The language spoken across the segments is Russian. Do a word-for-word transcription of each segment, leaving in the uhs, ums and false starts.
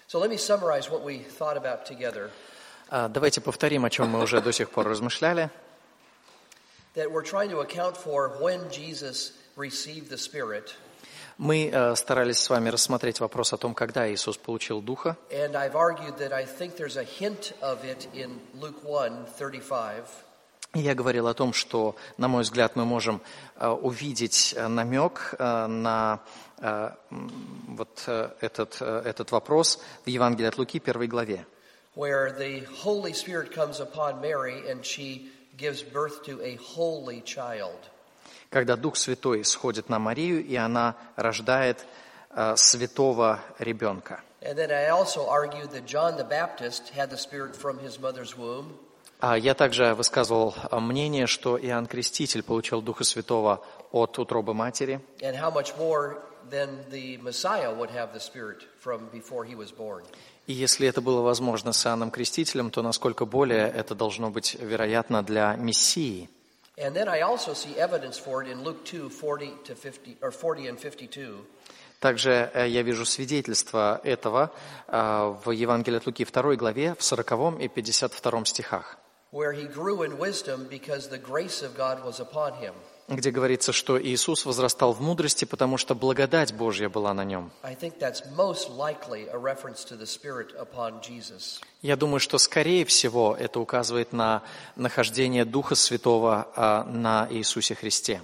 So let me summarize what we thought about together. Давайте повторим, о чем мы уже до сих пор размышляли. That we're trying to account for when Jesus received the Spirit. Мы старались с вами рассмотреть вопрос о том, когда Иисус получил Духа. And I've argued that I think there's a hint of it in Luke one thirty-five. Я говорил о том, что, на мой взгляд, мы можем увидеть намек на вот этот, этот вопрос в Евангелии от Луки, первой главе. Where the Holy Spirit comes upon Mary and she gives birth to a holy child. Когда Дух Святой сходит на Марию, и она рождает э, святого ребенка. А я также высказывал мнение, что Иоанн Креститель получил Духа Святого от утробы матери. И если это было возможно с Иоанном Крестителем, то насколько более это должно быть вероятно для Мессии. And then I also see evidence for it in Luke two forty to fifty or forty and fifty-two. Также я вижу свидетельство этого в Евангелии от Луки второй главе в сороковом и пятьдесят втором стихах. Where he grew in wisdom because the grace of God was upon him. Где говорится, что Иисус возрастал в мудрости, потому что благодать Божья была на нем. Я думаю, что, скорее всего, это указывает на нахождение Духа Святого на Иисусе Христе.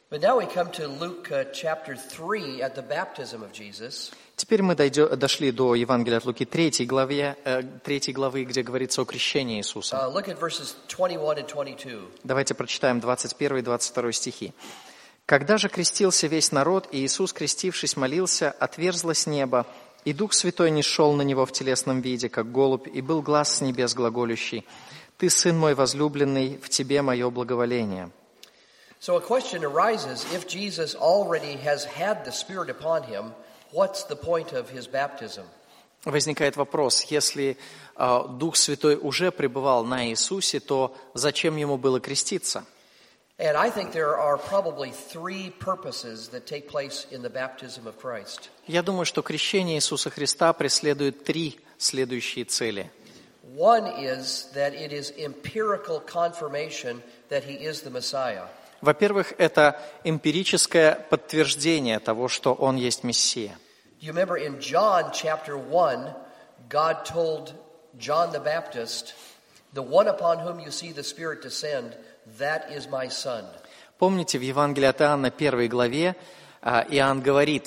Теперь мы дойдем, дошли до Евангелия от Луки третьей главы, третьей главы, где говорится о крещении Иисуса. Uh, look at verses twenty-one and twenty-two. Давайте прочитаем двадцать первый и двадцать второй стихи. «Когда же крестился весь народ, и Иисус, крестившись, молился, отверзлось небо, и Дух Святой нисшел на него в телесном виде, как голубь, и был глас с небес глаголющий: Ты, Сын мой возлюбленный, в Тебе мое благоволение». So a question arises, if Jesus already has had the Spirit upon him, what's the point of his baptism? Возникает вопрос, если э, Дух Святой уже пребывал на Иисусе, то зачем ему было креститься? And I think there are probably three purposes that take place in the baptism of Christ. Я думаю, что крещение Иисуса Христа преследует три следующие цели. One is that it is empirical confirmation that he is the Messiah. Во-первых, это эмпирическое подтверждение того, что Он есть Мессия. You remember in John chapter one, God told John the Baptist, "The one upon whom you see the Spirit descend, that is my son." Помните, в Евангелии от Иоанна, первой главе, Иоанн говорит,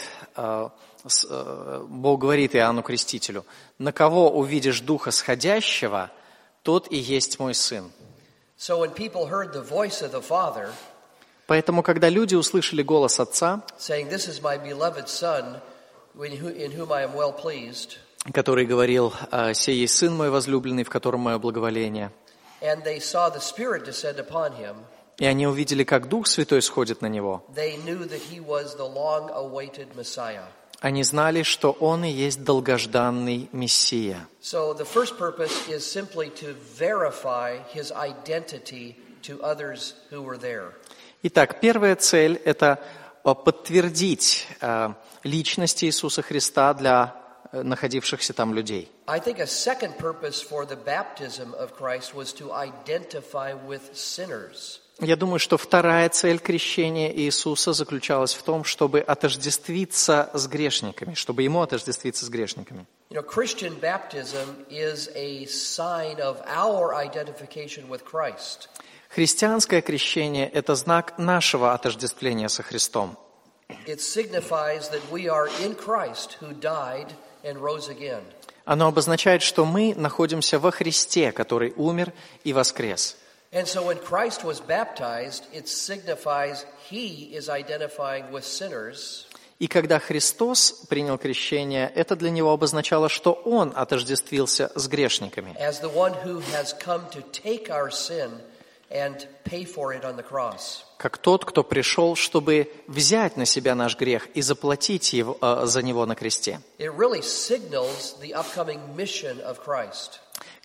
Бог говорит Иоанну Крестителю: «На кого увидишь Духа сходящего, тот и есть мой сын». So when people heard the voice of the Father, поэтому, когда люди услышали голос Отца, saying, "This is my beloved son, in whom I am well pleased," который говорил: «Сей есть Сын мой возлюбленный, в котором мое благоволение», and they saw the Spirit descend upon him, и они увидели, как Дух Святой сходит на него, they knew that he was the long-awaited Messiah. Они знали, что Он и есть долгожданный Мессия. So the first purpose is simply to verify his identity to others who were there. Итак, первая цель – это подтвердить личность Иисуса Христа для находившихся там людей. I think a second purpose for the baptism of Christ was to identify with sinners. Я думаю, что вторая цель крещения Иисуса заключалась в том, чтобы отождествиться с грешниками, чтобы Ему отождествиться с грешниками. You know, Christian baptism is a sign of our identification with Christ. Христианское крещение – это знак нашего отождествления со Христом. It signifies that we are in Christ who died and rose again. Оно обозначает, что мы находимся во Христе, который умер и воскрес. And so when Christ was baptized, it signifies he is identifying with sinners. И когда Христос принял крещение, это для Него обозначало, что Он отождествился с грешниками. As the one who has come to take our sin and pay for it on the cross. Как тот, кто пришел, чтобы взять на себя наш грех и заплатить его, э, за него на кресте. It really signals the upcoming mission of Christ.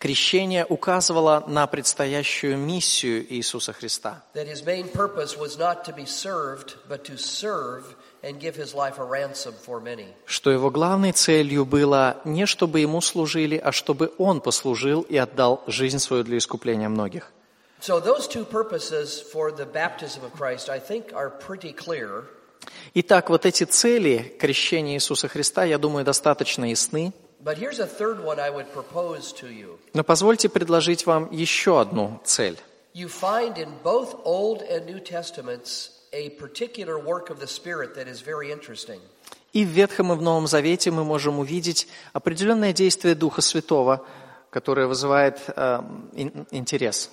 Крещение указывало на предстоящую миссию Иисуса Христа. That his main purpose was not to be served, but to serve and give his life a ransom for many. Что его главной целью было не чтобы ему служили, а чтобы он послужил и отдал жизнь свою для искупления многих. So those two purposes for the baptism of Christ, I think, are pretty clear. Итак, вот эти цели крещения Иисуса Христа, я думаю, достаточно ясны. But here's a third one I would propose to you. Но позвольте предложить вам еще одну цель. You find in both Old and New Testaments a particular work of the Spirit that is very interesting. И в Ветхом и в Новом Завете мы можем увидеть определенное действие Духа Святого, которое вызывает э, интерес.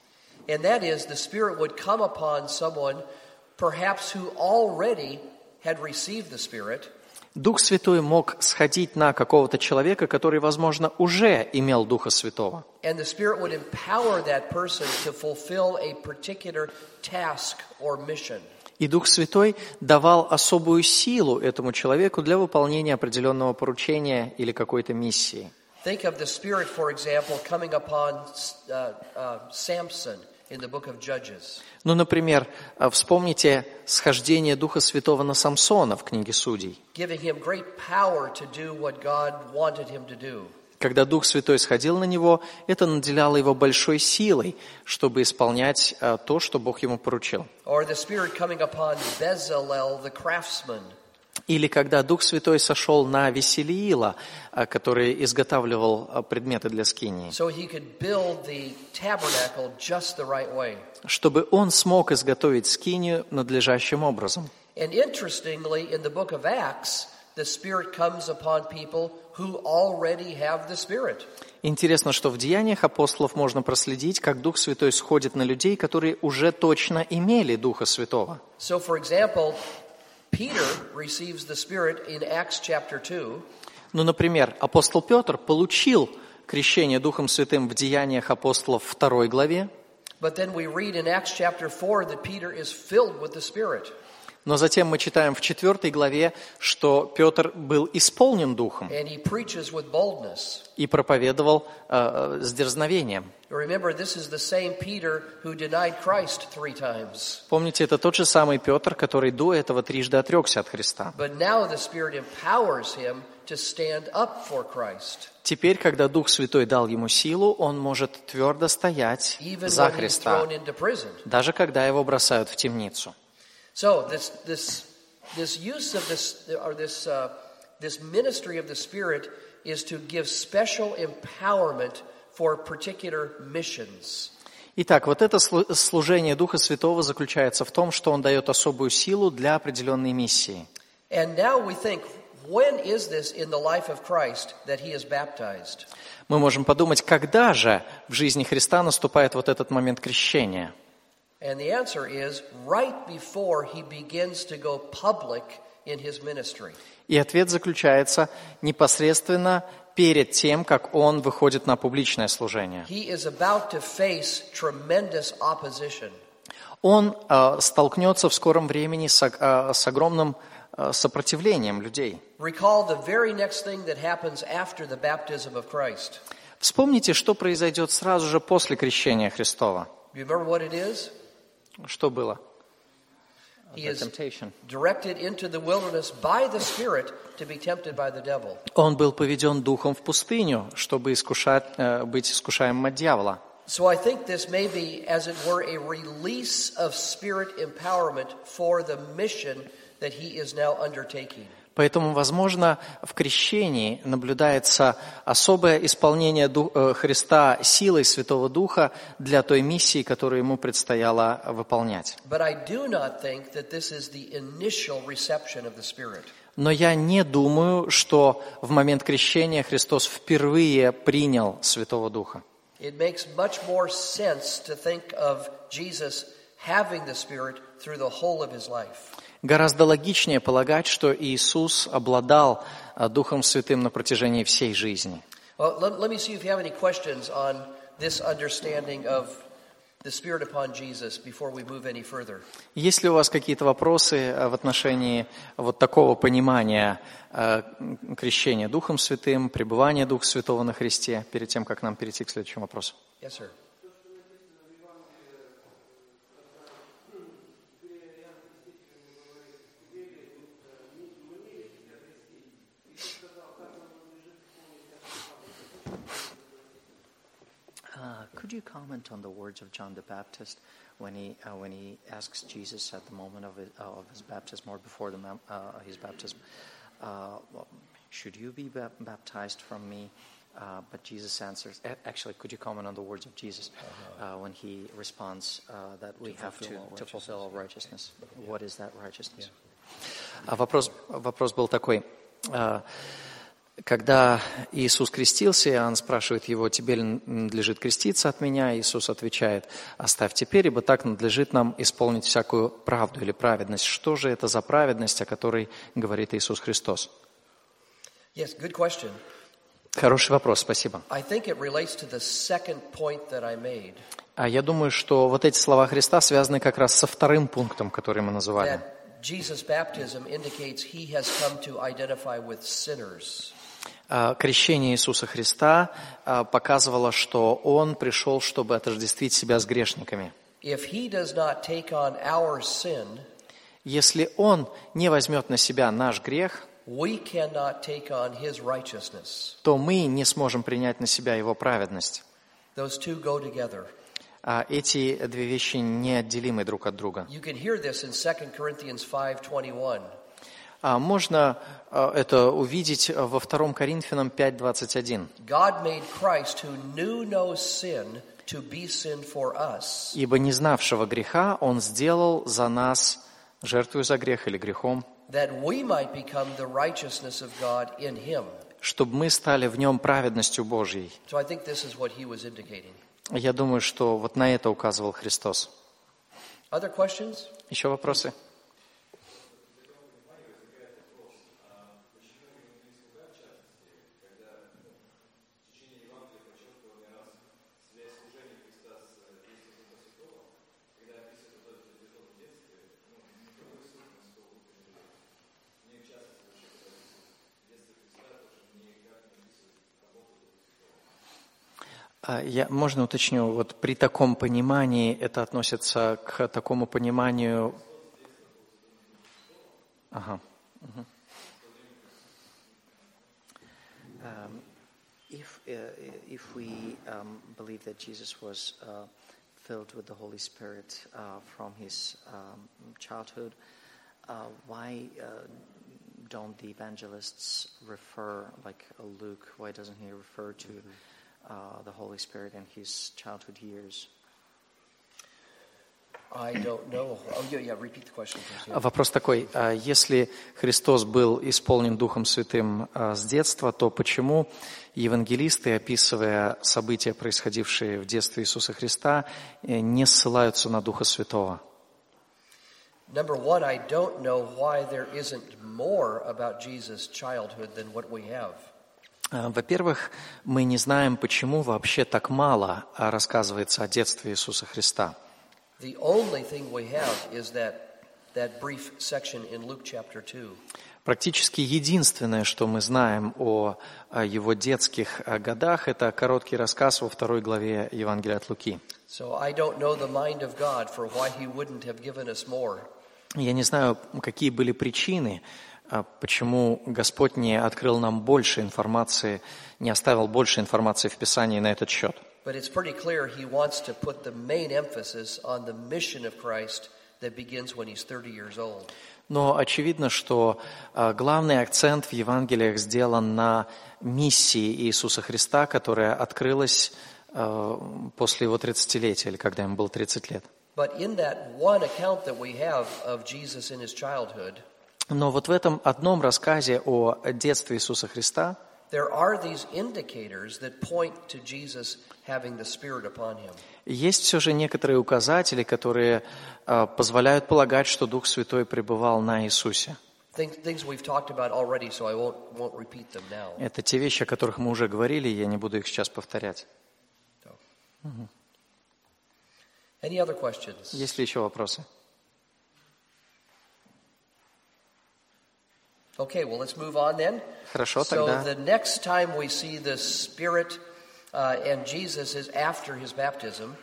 And that is, the Spirit would come upon someone, perhaps who already had received the Spirit. Дух Святой мог сходить на какого-то человека, который, возможно, уже имел Духа Святого. And the Spirit would empower that person to fulfill a particular task or mission. И Дух Святой давал особую силу этому человеку для выполнения определенного поручения или какой-то миссии. Think of the Spirit, for example, coming upon uh, uh, Samson in the book of Judges. Ну, например, вспомните схождение Духа Святого на Самсона в книге Судей. Giving him great power to do what God wanted him to do. Когда Дух Святой сходил на него, это наделяло его большой силой, чтобы исполнять то, что Бог ему поручил. Or the Spirit coming upon Bezalel, the craftsman. Или когда Дух Святой сошел на Веселиила, который изготавливал предметы для скинии, So he could build the tabernacle just the right way. чтобы он смог изготовить скинию надлежащим образом. And interestingly, in the book of Acts, the Spirit comes upon people who already have the Spirit. Интересно, что в Деяниях апостолов можно проследить, как Дух Святой сходит на людей, которые уже точно имели Духа Святого. So, for example, Peter receives the Spirit in Acts chapter two. Ну, например, апостол Петр получил крещение Духом Святым в Деяниях апостолов второй главе, But then we read in Acts chapter four that Peter is filled with the Spirit. но затем мы читаем в четвертой главе, что Петр был исполнен Духом And he preaches with boldness. и проповедовал э, с дерзновением. Remember, this is the same Peter who denied Christ three times. Помните, это тот же самый Петр, который до этого трижды отрекся от Христа. But now the Spirit empowers him to stand up for Christ. Теперь, когда Дух Святой дал ему силу, он может твердо стоять Even за when he's Христа, thrown into prison. даже когда его бросают в темницу. So this this this use of this or this uh, this ministry of the Spirit is to give special empowerment for particular missions. Итак, вот это служение Духа Святого заключается в том, что он дает особую силу для определенной миссии. And now we think, when is this in the life of Christ that he is baptized? Мы можем подумать, когда же в жизни Христа наступает вот этот момент крещения? And the answer is right before he begins to go public in his ministry. И ответ заключается непосредственно перед тем, как он выходит на публичное служение. He is about to face tremendous opposition. Он э, столкнется в скором времени с, э, с огромным э, сопротивлением людей. Recall the very next thing that happens after the baptism of Christ. Вспомните, что произойдет сразу же после крещения Христова. You remember what it is? Что было? He is directed into the wilderness by the Spirit to be tempted by the devil. Он был поведен Духом в пустыню, чтобы искушать, э, быть искушаемым от дьявола. So I think this may be, as it were, a release of Spirit empowerment for the mission that he is now undertaking. Поэтому, возможно, в крещении наблюдается особое исполнение Христа силой Святого Духа для той миссии, которую ему предстояло выполнять. Но я не думаю, что в момент крещения Христос впервые принял Святого Духа. It makes much more sense to think of Jesus having the Spirit through the whole of his life. Гораздо логичнее полагать, что Иисус обладал Духом Святым на протяжении всей жизни. Well, let, let me see if you have any questions on this understanding of the Spirit upon Jesus before we move any further? Есть ли у вас какие-то вопросы в отношении вот такого понимания крещения Духом Святым, пребывания Духа Святого на Христе, перед тем, как нам перейти к следующему вопросу? Yes, sir. Uh, could you comment on the words of John the Baptist when he uh, when he asks Jesus at the moment of his, uh, of his baptism or before the, uh, his baptism, uh, should you be ba- baptized from me? Uh, but Jesus answers. Actually, could you comment on the words of Jesus uh, when he responds uh, that we have to to fulfill all righteousness? What is that righteousness? Yeah. Вопрос вопрос был такой. Когда Иисус крестился, Иоанн спрашивает его: «Тебе ли надлежит креститься от меня?» Иисус отвечает: «Оставь теперь, ибо так надлежит нам исполнить всякую правду или праведность». Что же это за праведность, о которой говорит Иисус Христос? Yes, good question. Хороший вопрос, спасибо. I think it relates to the second point that I made. А я думаю, что вот эти слова Христа связаны как раз со вторым пунктом, который мы называли. That Jesus' baptism indicates he has come to identify with sinners. Крещение Иисуса Христа показывало, что Он пришел, чтобы отождествить себя с грешниками. If he does not take on our sin, если Он не возьмет на себя наш грех, we cannot take on his righteousness. то мы не сможем принять на себя Его праведность. Those two go together. А эти две вещи неотделимы друг от друга. You can hear this in Second Corinthians five twenty-one. Можно это увидеть во втором Коринфянам пять двадцать один. God made Christ who knew no sin to be sin for us. Ибо не знавшего греха Он сделал за нас жертвою за грех или грехом, that we might become the righteousness of God in him. чтобы мы стали в Нем праведностью Божьей. So I think this is what he was indicating. Я думаю, что вот на это указывал Христос. Other questions? Еще вопросы? Я, можно уточню, вот при таком понимании это относится к такому пониманию... Ага. Uh-huh. Um, if, uh, if we um, believe that Jesus was uh, filled with the Holy Spirit uh, from his um, childhood, uh, why uh, don't the evangelists refer, like uh, Luke, why doesn't he refer to... Mm-hmm. Uh, the Holy Spirit in his childhood years? I don't know. Oh, yeah, yeah, repeat the question. Yeah. Вопрос такой: если Христос был исполнен Духом Святым с детства, то почему евангелисты, описывая события, происходившие в детстве Иисуса Христа, не ссылаются на Духа Святого? Number one, I don't know why there isn't more about Jesus' childhood than what we have. Во-первых, мы не знаем, почему вообще так мало рассказывается о детстве Иисуса Христа. Практически единственное, что мы знаем о его детских годах, это короткий рассказ во второй главе Евангелия от Луки. Я не знаю, какие были причины, почему Господь не открыл нам больше информации, не оставил больше информации в Писании на этот счет. Но очевидно, что главный акцент в Евангелиях сделан на миссии Иисуса Христа, которая открылась после его тридцатилетия, или когда ему было тридцать лет. Но вот в этом одном рассказе о детстве Иисуса Христа есть все же некоторые указатели, которые uh, позволяют полагать, что Дух Святой пребывал на Иисусе. Это те вещи, о которых мы уже говорили, я не буду их сейчас повторять. So. Uh-huh. Any other questions? Есть ли еще вопросы? Okay, well, let's move on then. Хорошо, So тогда. the next time we see the Spirit uh, and Jesus is after his baptism.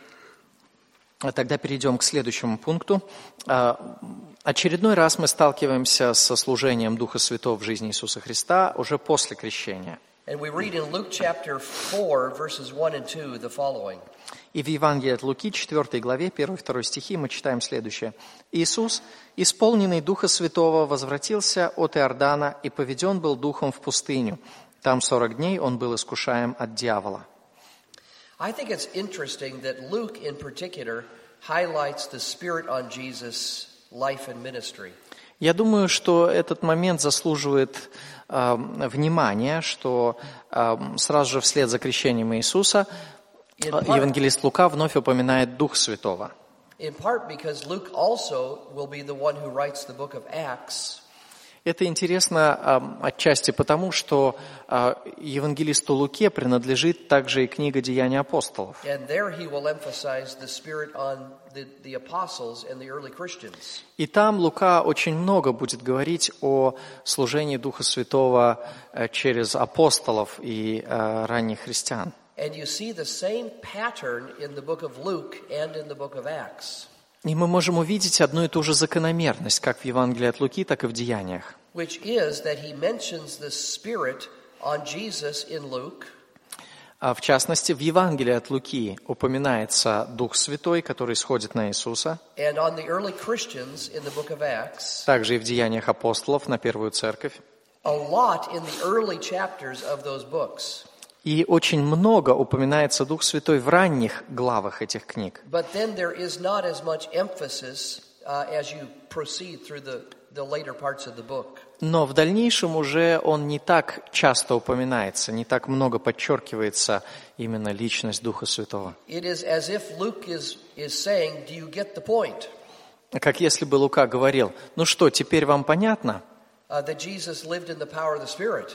Тогда перейдем к следующему пункту. А, Очередной раз мы сталкиваемся со служением Духа Святого в жизни Иисуса Христа уже после крещения. And we read in Luke chapter four, verses one and two, the following. И в Евангелии от Луки, четвёртой главе, первый и второй стихи, мы читаем следующее. «Иисус, исполненный Духа Святого, возвратился от Иордана и поведен был Духом в пустыню. Там сорок дней он был искушаем от дьявола». I think it's interesting that Luke in particular highlights the Spirit on Jesus' life and ministry. Я думаю, что этот момент заслуживает э, внимания, что э, сразу же вслед за крещением Иисуса э, евангелист Лука вновь упоминает Дух Святого. In part because Luke also will be the one who writes the book of Acts. Это интересно э, отчасти потому, что э, евангелисту Луке принадлежит также и книга «Деяния апостолов». And there he will emphasize the Spirit on the, the apostles and the early Christians. И там Лука очень много будет говорить о служении Духа Святого э, через апостолов и э, ранних христиан. And you see the same pattern in the book of Luke and in the book of Acts. И мы можем увидеть одну и ту же закономерность, как в Евангелии от Луки, так и в Деяниях. Which is that he mentions the Spirit on Jesus in Luke. А в частности, в Евангелии от Луки упоминается Дух Святой, который сходит на Иисуса. And on the early Christians in the book of Acts. Также и в Деяниях апостолов на Первую Церковь. A lot in the early chapters of those books. И очень много упоминается Дух Святой в ранних главах этих книг. But then there is not as much emphasis uh, as you proceed through the, the later parts of the book. Но в дальнейшем уже он не так часто упоминается, не так много подчеркивается именно личность Духа Святого. It is as if Luke is, is saying, do you get the point? Как если бы Лука говорил, ну что, теперь вам понятно? Uh, that Jesus lived in the power of the Spirit.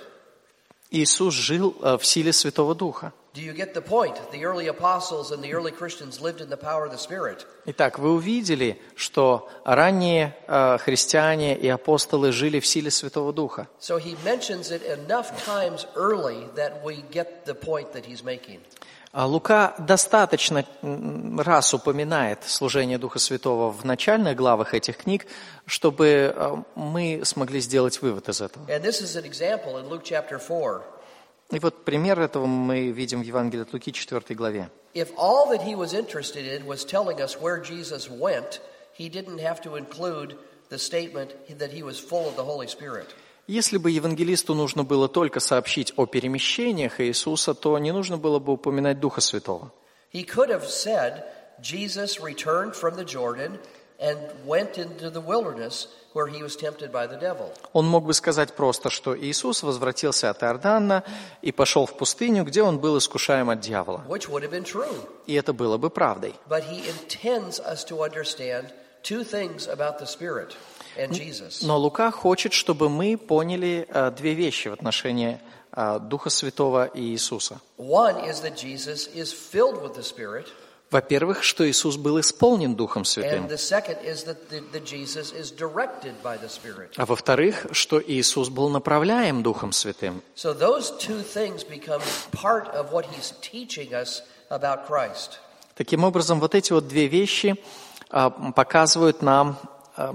Иисус жил э, в силе Святого Духа. Do you get the point? The early apostles and the early Christians lived in the power of the Spirit. Итак, вы увидели, что ранние э, христиане и апостолы жили в силе Святого Духа. So he mentions it enough times early that we get the point that he's making. А Лука достаточно раз упоминает служение Духа Святого в начальных главах этих книг, чтобы э, мы смогли сделать вывод из этого. And this is an example in Luke chapter four. И вот пример этого мы видим в Евангелии от Луки, четвёртой главе. If all that he was interested in was telling us where Jesus went, he didn't have to include the statement that he was full of the Holy Spirit. Если бы евангелисту нужно было только сообщить о перемещениях Иисуса, то не нужно было бы упоминать Духа Святого. He could have said, Jesus returned from the Jordan and went into the wilderness where he was tempted by the devil. Он мог бы сказать просто, что Иисус возвратился от Иордана и пошел в пустыню, где он был искушаем от дьявола. Which would have been true. И это было бы правдой. But he intends us to understand two things about the Spirit and Jesus. Но Лука хочет, чтобы мы поняли э, две вещи в отношении э, Духа Святого и Иисуса. One is that Jesus is filled with the Spirit. Во-первых, что Иисус был исполнен Духом Святым. And the second is that, the, that Jesus is directed by the Spirit. А во-вторых, что Иисус был направляем Духом Святым. So those two things become part of what he's teaching us about Christ. Таким образом, вот эти вот две вещи э, показывают нам э,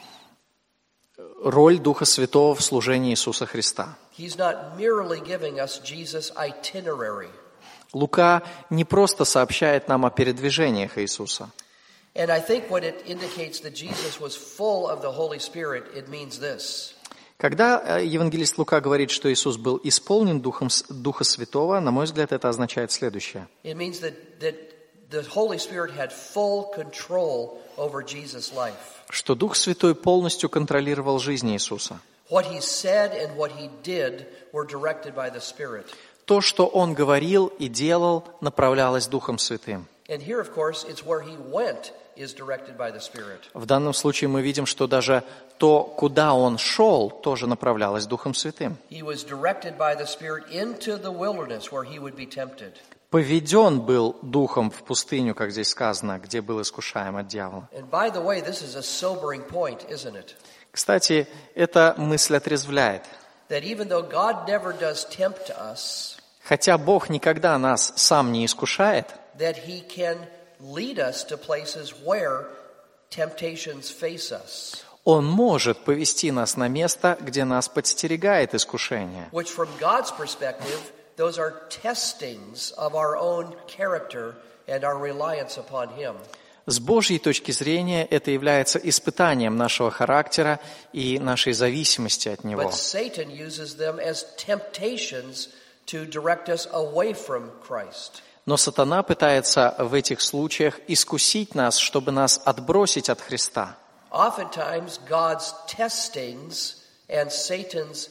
роль Духа Святого в служении Иисуса Христа. He's not merely giving us Jesus' itinerary. Лука не просто сообщает нам о передвижениях Иисуса. And I think when it indicates that Jesus was full of the Holy Spirit, it means this. Когда евангелист Лука говорит, что Иисус был исполнен Духом, Духа Святого, на мой взгляд, это означает следующее. It means that, that the Holy Spirit had full control over Jesus' life. Что Дух Святой полностью контролировал жизнь Иисуса. What he said and what he did were directed by the Spirit. То, что Он говорил и делал, направлялось Духом Святым. And here, of course, it's where he went is directed by the Spirit. В данном случае мы видим, что даже то, куда Он шел, тоже направлялось Духом Святым. He was directed by the Spirit into the wilderness where he would be tempted. поведен был духом в пустыню, как здесь сказано, где был искушаем от дьявола. And by the way, this is a sobering point, isn't it? Кстати, эта мысль отрезвляет. That even though God never does tempt us, Хотя Бог никогда нас сам не искушает, that He can lead us to places where temptations face us. Он может повести нас на место, где нас подстерегает искушение. Which from God's perspective, those are testings of our own character and our reliance upon Him. С Божьей точки зрения это является испытанием нашего характера и нашей зависимости от Него. But Satan uses them as temptations to direct us away from Christ. Но сатана пытается в этих случаях искусить нас, чтобы нас отбросить от Христа. Oftentimes, God's testings and Satan's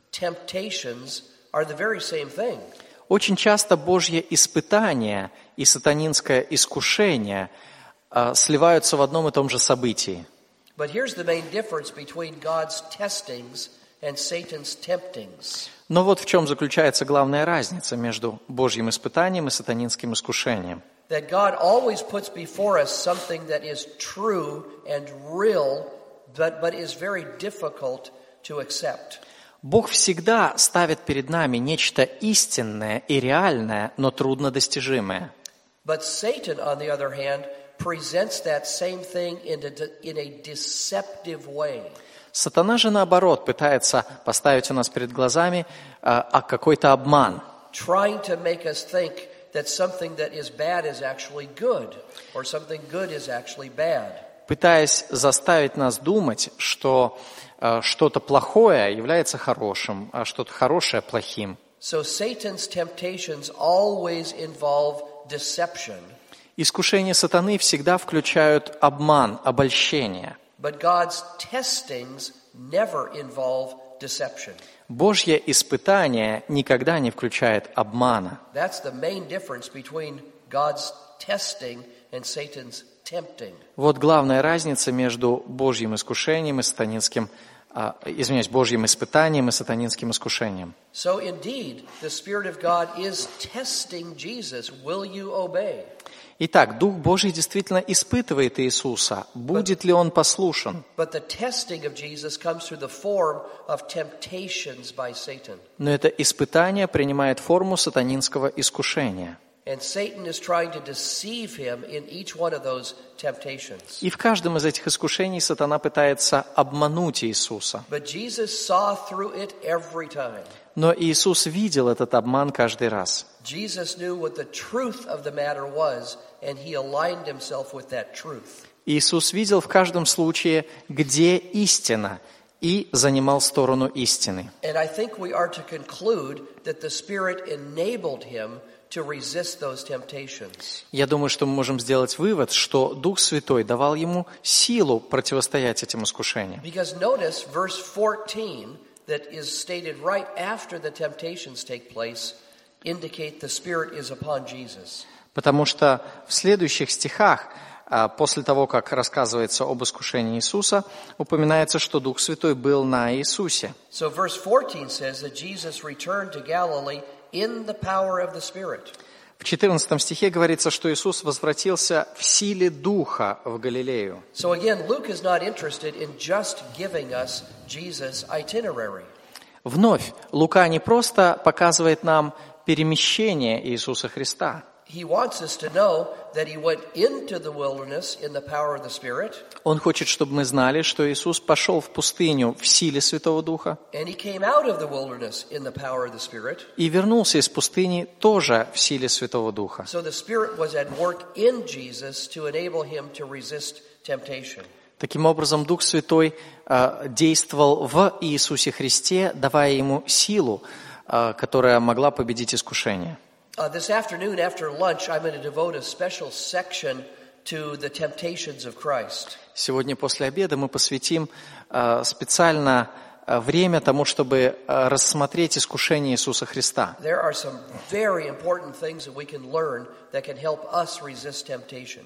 temptations are the very same thing. Очень часто Божье испытание и сатанинское искушение а, сливаются в одном и том же событии. But here's the main difference between God's testings and Satan's temptings. Но вот в чем заключается главная разница между Божьим испытанием и сатанинским искушением. That God always puts before us something that is true and real, but, but is very difficult to accept. Бог всегда ставит перед нами нечто истинное и реальное, но труднодостижимое. But Satan, on the other hand, presents that same thing in a, in a deceptive way. Сатана же, наоборот, пытается поставить у нас перед глазами а, а, какой-то обман. Trying to make us think that something that is bad is actually good, or something good is actually bad. Пытаясь заставить нас думать, что э, что-то плохое является хорошим, а что-то хорошее – плохим. So Satan's temptations always involve deception. Искушения сатаны всегда включают обман, обольщение. But God's testings never involve deception. Божье испытание никогда не включает обмана. That's the main difference between God's testing and Satan's tempting. Вот главная разница между Божьим искушением и сатанинским, а, извиняюсь, Божьим испытанием и сатанинским искушением. So indeed, the Spirit of God is testing Jesus. Will you obey? Итак, Дух Божий действительно испытывает Иисуса. Будет ли Он послушен? But the testing of Jesus comes through the form of temptations by Satan. Но это испытание принимает форму сатанинского искушения. And Satan is trying to deceive him in each one of those temptations. И в каждом из этих искушений сатана пытается обмануть Иисуса. But Jesus saw through it every time. Но Иисус видел этот обман каждый раз. Jesus knew what the truth of the matter was, and he aligned himself with that truth. Иисус видел в каждом случае, где истина, и занимал сторону истины. And I think we are to conclude that the Spirit enabled him to resist those temptations. Я думаю, что мы можем сделать вывод, что Дух Святой давал ему силу противостоять этим искушениям. Because notice verse fourteen that is stated right after the temptations take place indicate the Spirit is upon Jesus. Потому что в следующих стихах, после того, как рассказывается об искушении Иисуса, упоминается, что Дух Святой был на Иисусе. So verse fourteen says that Jesus returned to Galilee in the power of the Spirit. В четырнадцатом стихе говорится, что Иисус возвратился в силе Духа в Галилею. So again, Luke is not interested in just giving us Jesus' itinerary. Вновь, Лука не просто показывает нам перемещение Иисуса Христа. He wants us to know that he went into the wilderness in the power of the Spirit. Он хочет, чтобы мы знали, что Иисус пошел в пустыню в силе Святого Духа And he came out of the wilderness in the power of the Spirit. и вернулся из пустыни тоже в силе Святого Духа. So the Spirit was at work in Jesus to enable him to resist temptation. Таким образом, Дух Святой э, действовал в Иисусе Христе, давая ему силу, э, которая могла победить искушение. Uh, this afternoon after lunch, I'm going to devote a special section to the temptations of Christ. Сегодня после обеда мы посвятим э, специально э, время тому, чтобы э, рассмотреть искушение Иисуса Христа. There are some very important things that we can learn that can help us resist temptation.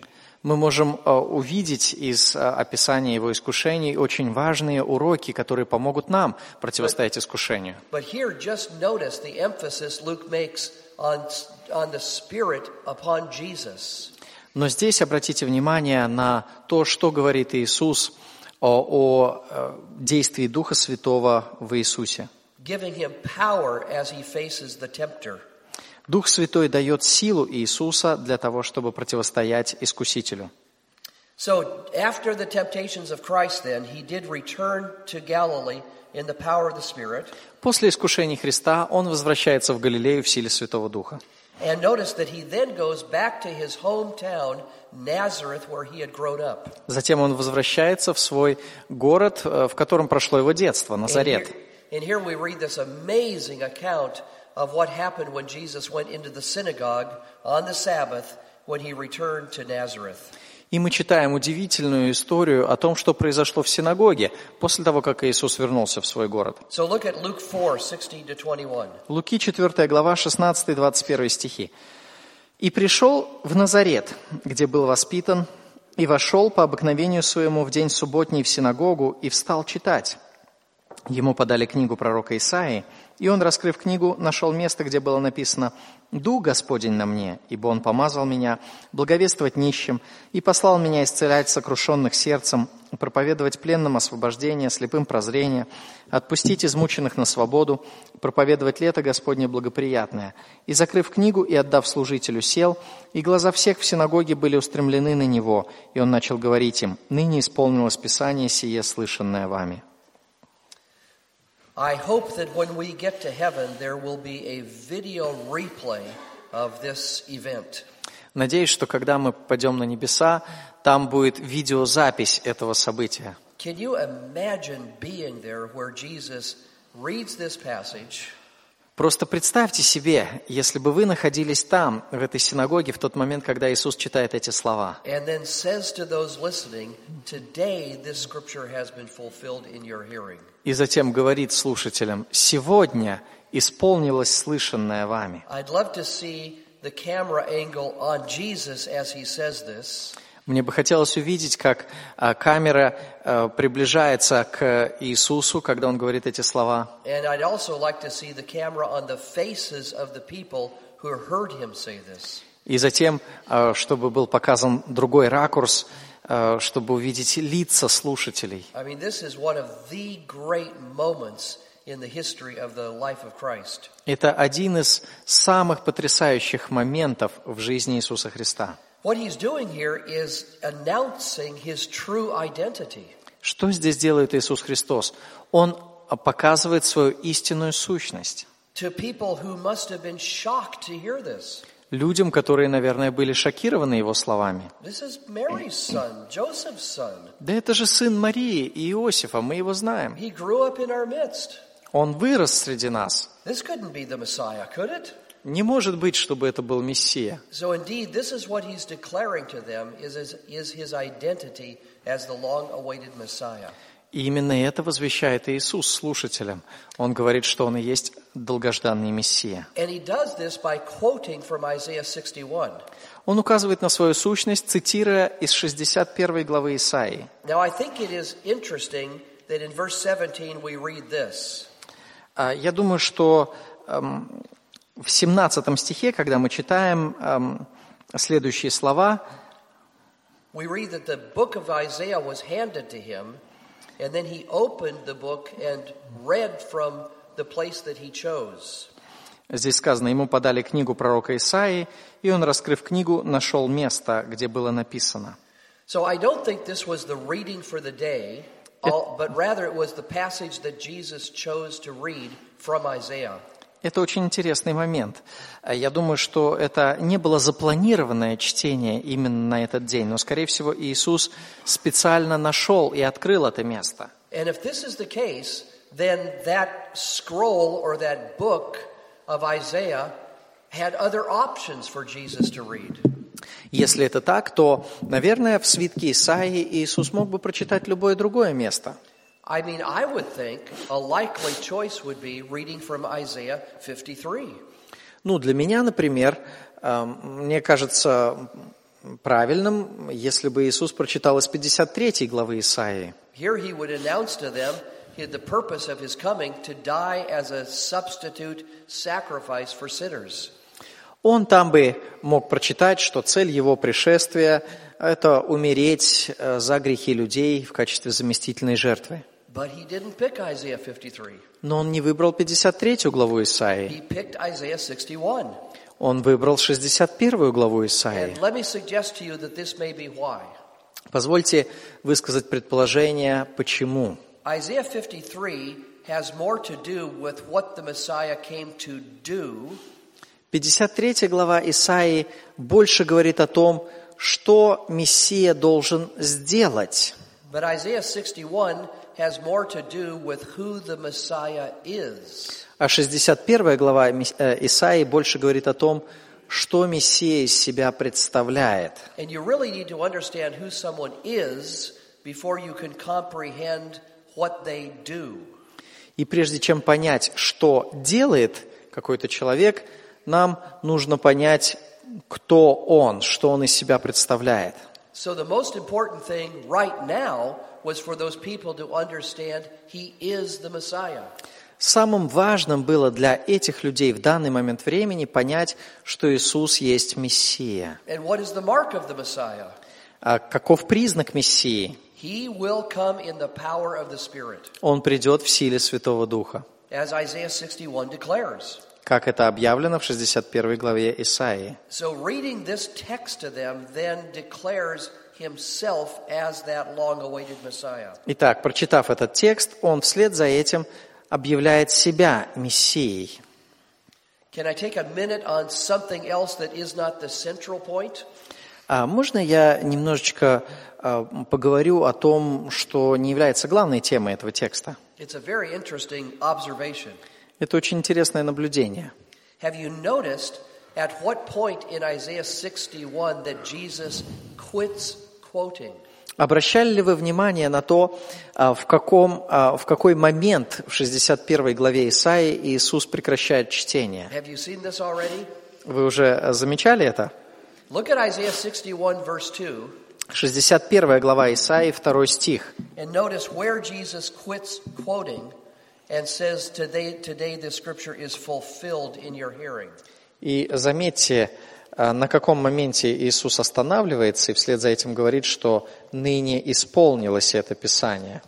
мы можем э, увидеть из э, описания его искушений очень важные уроки, которые помогут нам противостоять искушению. But here, just notice the emphasis Luke makes on, on the Spirit upon Jesus. Но здесь обратите внимание на то, что говорит Иисус о, о э, действии Духа Святого в Иисусе. Giving him power as he faces the tempter. Дух Святой дает силу Иисуса для того, чтобы противостоять искусителю. So after the temptations of Christ, then, he did return to Galilee in the power of the Spirit. После искушений Христа он возвращается в Галилею в силе Святого Духа. And notice that he then goes back to his hometown, Nazareth, where he had grown up. Затем он возвращается в свой город, в котором прошло его детство, Назарет. And here we read this amazing account of what happened when Jesus went into the synagogue on the Sabbath when he returned to Nazareth. И мы читаем удивительную историю о том, что произошло в синагоге после того, как Иисус вернулся в свой город. So look at Luke four, sixteen to twenty-one. Луки четвёртая глава, шестнадцатый двадцать первый стихи. «И пришел в Назарет, где был воспитан, и вошел по обыкновению своему в день субботний в синагогу и встал читать. Ему подали книгу пророка Исаии, и он, раскрыв книгу, нашел место, где было написано: «Дух Господень на мне, ибо Он помазал меня благовествовать нищим и послал меня исцелять сокрушенных сердцем, проповедовать пленным освобождение, слепым прозрение, отпустить измученных на свободу, проповедовать лето Господне благоприятное». И, закрыв книгу и отдав служителю, сел, и глаза всех в синагоге были устремлены на него, и он начал говорить им: «Ныне исполнилось Писание сие, слышанное вами». I hope that when we get to heaven, there will be a video replay of this event. Надеюсь, что когда мы пойдем на небеса, там будет видеозапись этого события. Can you imagine being there where Jesus reads this passage? Просто представьте себе, если бы вы находились там, в этой синагоге, в тот момент, когда Иисус читает эти слова. And then says to those listening, today this scripture has been fulfilled in your hearing. И затем говорит слушателям: «Сегодня исполнилось слышанное вами». I'd love to see the camera angle on Jesus as he says this. Мне бы хотелось увидеть, как а, камера а, приближается к Иисусу, когда Он говорит эти слова. And I'd also like to see the camera on the faces of the people who heard him say this. И затем, а, чтобы был показан другой ракурс, а, чтобы увидеть лица слушателей. I mean, this is one of the great moments in the history of the life of Christ. Это один из самых потрясающих моментов в жизни Иисуса Христа. What he's doing here is announcing his true identity. Что здесь делает Иисус Христос? Он показывает свою истинную сущность. To people who must have been shocked to hear this. Людям, которые, наверное, были шокированы Его словами. This is Mary's son, Joseph's son. Да это же сын Марии и Иосифа, мы его знаем. He grew up in our midst. Он вырос среди нас. This couldn't be the Messiah, could it? Не может быть, чтобы это был Мессия. So indeed, this is what he's declaring to them is his, is his identity as the long-awaited Messiah. И именно это возвещает Иисус слушателям. Он говорит, что Он и есть долгожданный Мессия. And he does this by quoting from Isaiah sixty-one. Он указывает на свою сущность, цитируя из шестьдесят первой главы Исаии. Now, I think it is interesting that in verse seventeen we read this. Я думаю, что эм, в семнадцатом стихе, когда мы читаем эм, следующие слова, We read that the book of Isaiah was handed to him, and then he opened the book and read from the place that he chose. здесь сказано: ему подали книгу пророка Исаии, и он, раскрыв книгу, нашел место, где было написано. So I don't think this was the reading for the day, but rather it was the passage that Jesus chose to read from Isaiah. Это очень интересный момент. Я думаю, что это не было запланированное чтение именно на этот день, но, скорее всего, Иисус специально нашел и открыл это место. And if this is the case, then that scroll or that book of Isaiah had other options for Jesus to read. Если это так, то, наверное, в свитке Исаии Иисус мог бы прочитать любое другое место. I mean, I would think a likely choice would be reading from Isaiah fifty-three. Ну, для меня, например, мне кажется, правильным, если бы Иисус прочитал из пятьдесят третьей главы Исаии. Here he would announce to them the purpose of his coming to die as a substitute sacrifice for sinners. Он там бы мог прочитать, что цель его пришествия – это умереть за грехи людей в качестве заместительной жертвы. But he didn't pick Isaiah fifty-three. Но он не выбрал пятьдесят третью главу He Исаии. picked Isaiah sixty-one. Он выбрал шестьдесят первую главу Исаии. And let me suggest to you that this may be why. Позвольте высказать предположение, почему. Isaiah fifty-three has more to do with what the Messiah came to do. пятьдесят третья глава Исаии больше говорит о том, что Мессия должен сделать. But Isaiah sixty-one has more to do with who the Messiah is. А шестьдесят первая глава Исаии больше говорит о том, что Мессия из себя представляет. And you really need to understand who someone is before you can comprehend what they do. И прежде чем понять, что делает какой-то человек, нам нужно понять, кто он, что он из себя представляет. So the most important thing right now was for those people to understand he is the Messiah. Самым важным было для этих людей в данный момент времени понять, что Иисус есть Мессия. And what is the mark of the Messiah? А каков признак Мессии? He will come in the power of the Spirit, Он придет в силе Святого Духа, as Isaiah sixty-one declares. как это объявлено в шестьдесят первой главе Исаии. So reading this text to them then declares himself as that long-awaited Messiah. Итак, прочитав этот текст, он вслед за этим объявляет себя Мессией. Can I take a minute on something else that is not the central point? А можно я немножечко а, поговорю о том, что не является главной темой этого текста? It's a very interesting observation. Это очень интересное наблюдение. Have you noticed at what point in Isaiah sixty-one that Jesus quits quoting? Обращали ли вы внимание на то, а, в, каком, а, в какой момент в шестьдесят первой главе Исаии Иисус прекращает чтение? Have you seen this already? Вы уже замечали это? Look at Isaiah sixty-one verse two. шестьдесят первая глава Исаии, второй стих. And notice where Jesus quits quoting and says, today, today the scripture is fulfilled in your hearing. И заметьте, на каком моменте Иисус останавливается и вслед за этим говорит, что ныне исполнилось это Писание.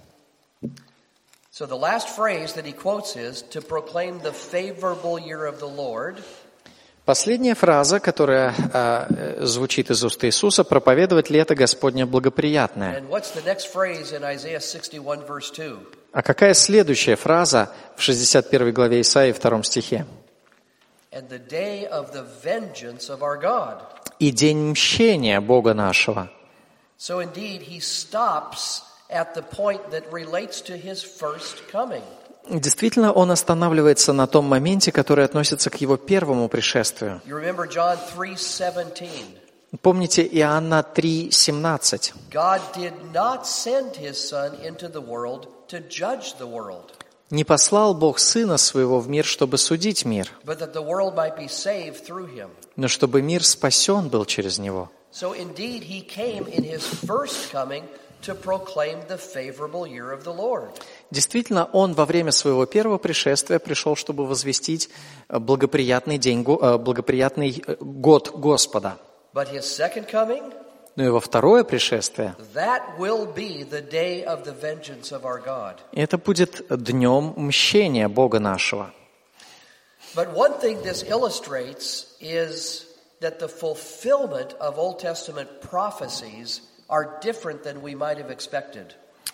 So the last phrase that he quotes is, to proclaim the favorable year of the Lord. Последняя фраза, которая э, звучит из уст Иисуса, проповедовать лето Господне благоприятное. And what's the next phrase in Isaiah sixty-one verse two? А какая следующая фраза в шестьдесят первой главе Исаии, втором стихе? And the day of the vengeance of our God. И день мщения Бога нашего. So indeed he stops at the point that relates to his first coming. Действительно, он останавливается на том моменте, который относится к его первому пришествию. You remember John three seventeen. Помните Иоанна три семнадцать. God did not send his son into the world to judge the world, «Не послал Бог Сына Своего в мир, чтобы судить мир, but that the world might be saved through him. но чтобы мир спасен был через Него». So indeed he came in his first coming to proclaim the favorable year of the Lord. Действительно, Он во время Своего первого пришествия пришел, чтобы возвестить благоприятный день, благоприятный год Господа. But his second coming, Но его второе пришествие, that will be the day of the vengeance of our God. это будет днем мщения Бога нашего. But one thing this illustrates is that the fulfillment of Old Testament prophecies are different than we might have expected.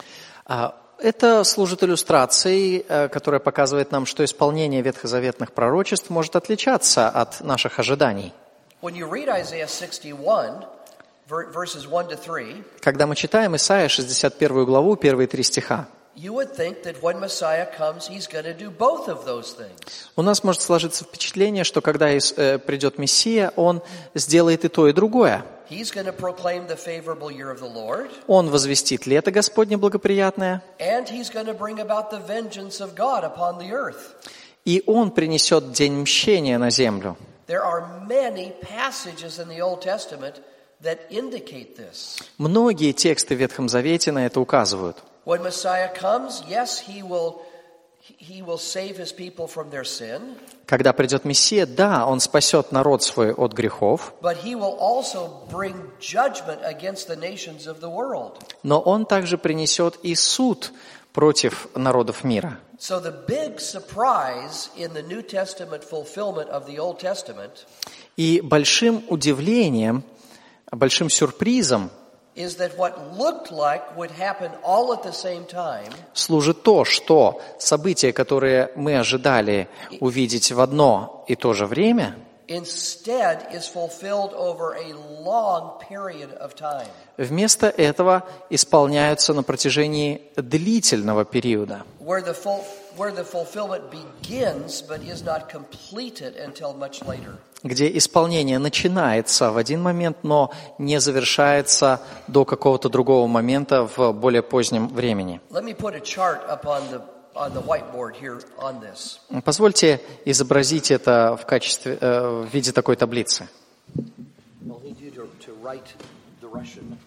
Это служит иллюстрацией, которая показывает нам, что исполнение ветхозаветных пророчеств может отличаться от наших ожиданий. When you read Isaiah sixty-one, verses one to three, когда мы читаем Исаия шестьдесят первую главу, первые три стиха, you would think that when Messiah comes, he's going to do both of those things. У нас может сложиться впечатление, что когда придет Мессия, Он сделает и то, и другое. He's going to proclaim the favorable year of the Lord. Он возвестит лето Господне благоприятное. And he's going to bring about the vengeance of God upon the earth. И Он принесет день мщения на землю. There are many passages in the Old Testament that indicate this. Многие тексты в Ветхом Завете на это указывают. When Messiah comes, yes, he will he will save his people from their sin. Когда придет Мессия, да, Он спасет народ свой от грехов, But he will also bring judgment against the nations of the world. но Он также принесет и суд против народов мира. So the big surprise in the New Testament fulfillment of the Old Testament И большим удивлением, большим сюрпризом is that what looked like would happen all at the same time служит то, что события, которые мы ожидали увидеть в одно и то же время, instead is fulfilled over a long period of time. вместо этого исполняются на протяжении длительного периода, Where the full, where the fulfillment begins but is not completed until much later. где исполнение начинается в один момент, но не завершается до какого-то другого момента в более позднем времени. Let me put a chart up on the on the whiteboard here on this. Позвольте изобразить это в качестве, э, в виде такой таблицы. I'll need you to, to write the Russian.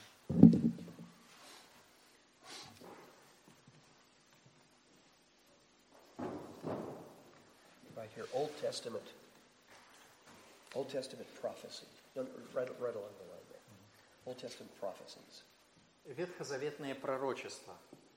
Right here, Old Testament. Old Testament prophecy. No, no, right, right along the line there. Old Testament prophecies. Ветхозаветные пророчества.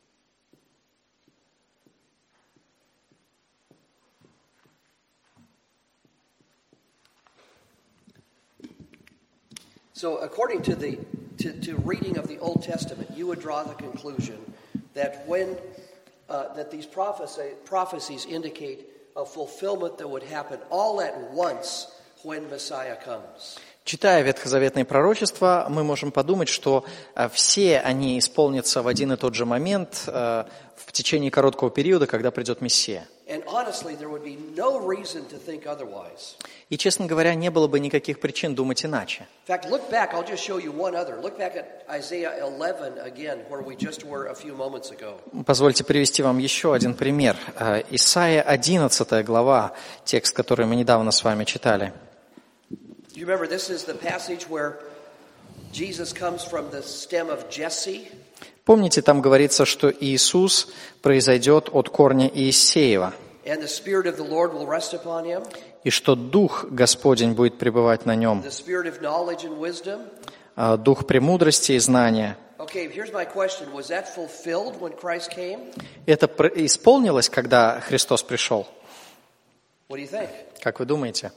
So, according to the to, to reading of the Old Testament, you would draw the conclusion that when uh, that these prophecy, prophecies indicate a fulfillment that would happen all at once when Messiah comes. Читая ветхозаветные пророчества, мы можем подумать, что э, все они исполнятся в один и тот же момент э, в течение короткого периода, когда придет Мессия. And honestly, there would be no reason to think otherwise. И, честно говоря, не было бы никаких причин думать иначе. In fact, look back. I'll just show you one other. Look back at Isaiah eleven again, where we just were a few moments ago. Позвольте привести вам еще один пример. Э, Исайя одиннадцатая глава, текст, который мы недавно с вами читали. You remember, this is the passage where Jesus comes from the stem of Jesse. Помните, там говорится, что Иисус произойдет от корня Иессеева, And the Spirit of the Lord will rest upon him, и что Дух Господень будет пребывать на нем, the Spirit of knowledge and wisdom. э, Дух премудрости и знания. Okay, here's my question. Was that fulfilled when Christ came? Это про- исполнилось, когда Христос пришел? What do you think? Как вы думаете?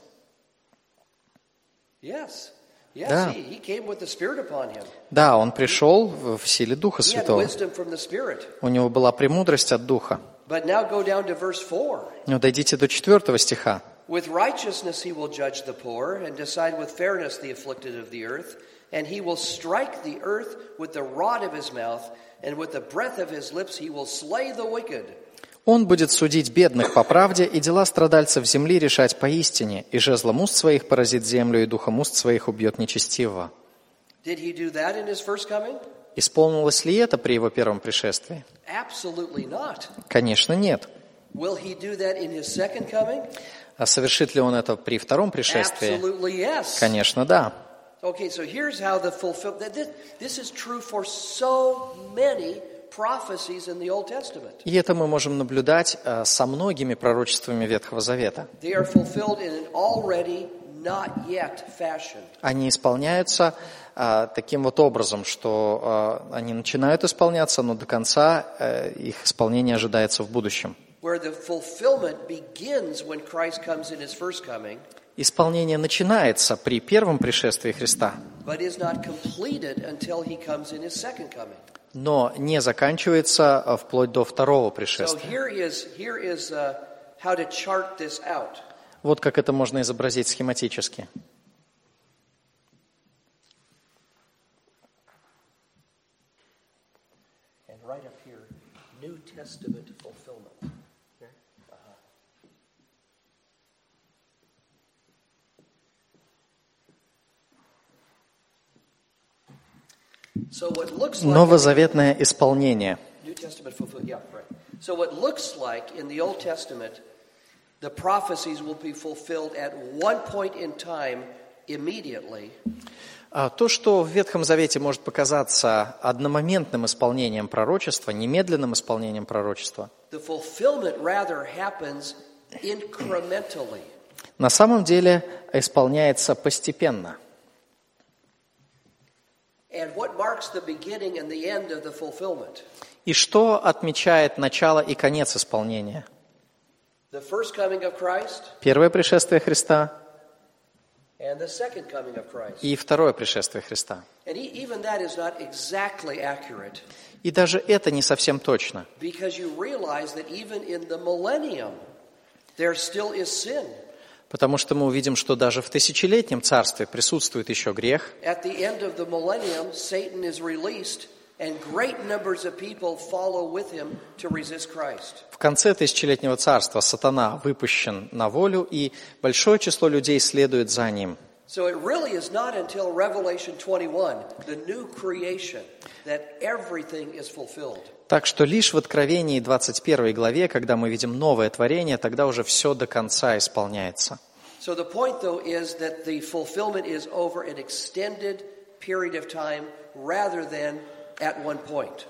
Yes. Yes, Да. he, he came with the Spirit upon him. Да, Он пришел в в силе Духа He had Святого. wisdom from the Spirit. У Него была премудрость от Духа. But now go down to verse four. Но дойдите до четвертого стиха. With righteousness he will judge the poor and decide with fairness the afflicted of the earth. And he will strike the earth with the rod of his mouth, and with the breath of his lips he will slay the wicked. Он будет судить бедных по правде, и дела страдальцев земли решать поистине, и жезлом уст своих поразит землю, и духом уст своих убьет нечестивого. Did he do that in his first coming? Исполнилось ли это при Его первом пришествии? Absolutely not. Конечно, нет. Will he do that in his second coming? А совершит ли Он это при втором пришествии? Absolutely yes. Конечно, да. Okay, so here's how the fulfill. This, this is true for so many prophecies in the Old Testament. И это мы можем наблюдать э, со многими пророчествами Ветхого Завета. They are fulfilled in an already not yet fashion. Они исполняются э, таким вот образом, что э, они начинают исполняться, но до конца э, их исполнение ожидается в будущем. Where the fulfillment begins when Christ comes in his first coming, Исполнение начинается при первом пришествии Христа, but is not completed until he comes in his second coming. но не заканчивается э, вплоть до второго So пришествия. here is here is uh, how to chart this out. Вот как это можно изобразить схематически. And right up here, New Testament fulfillment. Okay? Uh-huh. So what looks like Новозаветное исполнение. New Testament fulfillment, yeah, right. So what looks like in the Old Testament, the prophecies will be fulfilled at one point in time immediately. А то, что в Ветхом Завете может показаться одномоментным исполнением пророчества, немедленным исполнением пророчества, the fulfillment rather happens incrementally. на самом деле исполняется постепенно. And what marks the beginning and the end of the fulfillment? И что отмечает начало и конец исполнения? The first coming of Christ Первое пришествие Христа and the second coming of Christ. и второе пришествие Христа. And e- even that is not exactly accurate, И даже это не совсем точно, because you realize that even in the millennium there still is sin. потому что мы увидим, что даже в тысячелетнем царстве присутствует еще грех. At the end of the millennium, Satan is released, and great numbers of people follow with him to resist Christ. В конце тысячелетнего царства сатана выпущен на волю, и большое число людей следует за ним. So it really is not until Revelation twenty-one, the new creation, that everything is fulfilled. Так что лишь в Откровении двадцать первой главе, когда мы видим новое творение, тогда уже все до конца исполняется. So the point, though, is that the fulfillment is over an extended period of time rather than at one point.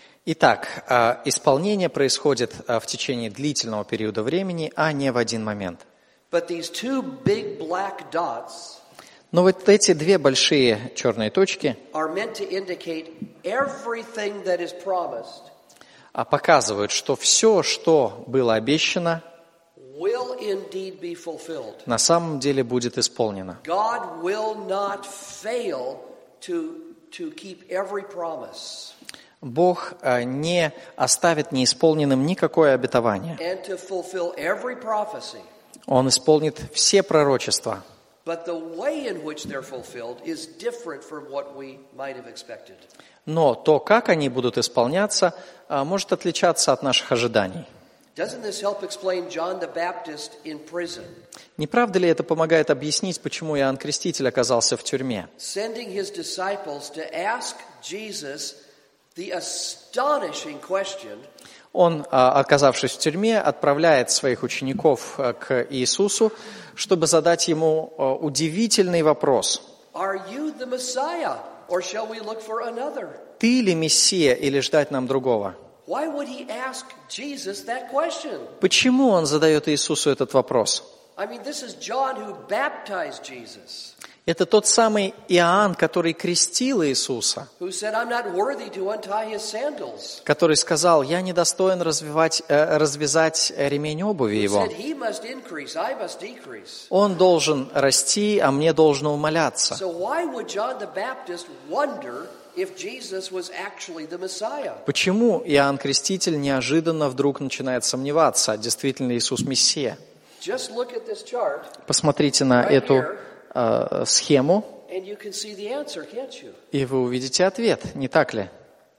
Итак, а, исполнение происходит а, в течение длительного периода времени, а не в один момент. But these two big black dots Но вот эти две большие черные точки are meant to indicate everything that is promised а, показывают, что все, что было обещано, will indeed be fulfilled. на самом деле будет исполнено. God will not fail to, to keep every promise Бог а, не оставит неисполненным никакое обетование. and to fulfill every prophecy. Он исполнит все пророчества. But the way in which they're fulfilled is different from what we might have expected. Но то, как они будут исполняться, а, может отличаться от наших ожиданий. Doesn't this help explain John the Baptist in prison, Не правда ли это помогает объяснить, почему Иоанн Креститель оказался в тюрьме? sending his disciples to ask Jesus the astonishing question, Он, а, оказавшись в тюрьме, отправляет своих учеников а, к Иисусу, чтобы задать ему а, удивительный вопрос. "Are you the Messiah, or shall we look for another?" «Ты ли Мессия или ждать нам другого?» Why would he ask Jesus that question? Почему он задает Иисусу этот вопрос? I mean, this is John who baptized Jesus, Это тот самый Иоанн, который крестил Иисуса, who said, "I'm not worthy to untie his sandals." который сказал: «Я недостоин развивать, э, развязать ремень обуви Who его». said, "He must increase, I must decrease." Он должен расти, а мне должно умаляться. So why would John the Baptist wonder if Jesus was actually the Messiah? Почему Иоанн Креститель неожиданно вдруг начинает сомневаться, действительно ли Иисус Мессия? Just look at this chart, Посмотрите на Right эту here. э, схему, and you can see the answer, can't you? и вы увидите ответ, не так ли?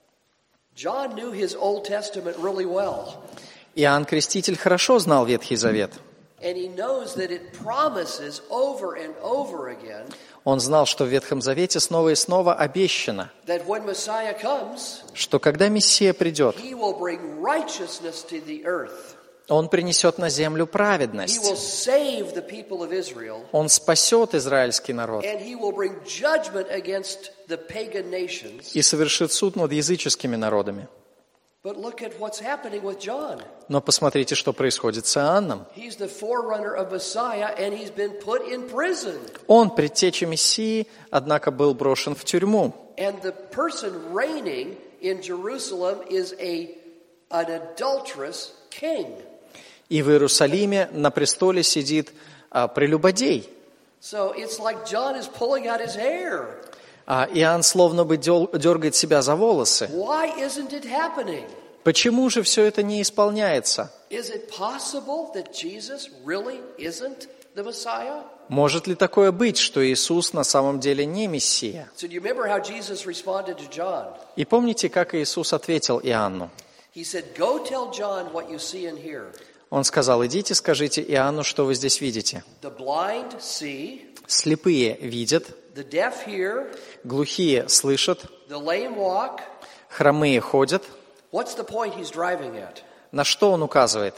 John knew his Old Testament really well, Иоанн Креститель хорошо знал Ветхий Завет. and he knows that it promises over and over again Он знал, что в Ветхом Завете снова и снова обещано, that when Messiah comes, что когда Мессия придет, he will bring righteousness to the earth. Он принесет на землю He will праведность, save the people of Israel, Он спасет израильский народ and he will bring judgment against the pagan nations. и совершит суд над языческими народами. But look at what's happening with John. Но посмотрите, что происходит с Иоанном. He's the forerunner of Messiah, and he's been put in prison. Он, предтеча Мессии, однако был брошен в тюрьму. And the person reigning in Jerusalem is a, an adulterous king. И в Иерусалиме на престоле сидит а, прелюбодей. So it's like John is pulling out his hair. А Иоанн словно бы дел- дергает себя за волосы. Why isn't it happening? Почему же все это не исполняется? Is it possible that Jesus really isn't the Messiah? Может ли такое быть, что Иисус на самом деле не Мессия? So do you remember how Jesus responded to John? И помните, как Иисус ответил Иоанну? He said, "Go tell John what you see and hear. Он сказал: идите, скажите Иоанну, что вы здесь видите. The blind see, Слепые видят, the deaf hear, глухие слышат, the lame walk." хромые ходят. What's the point he's driving at? На что он указывает?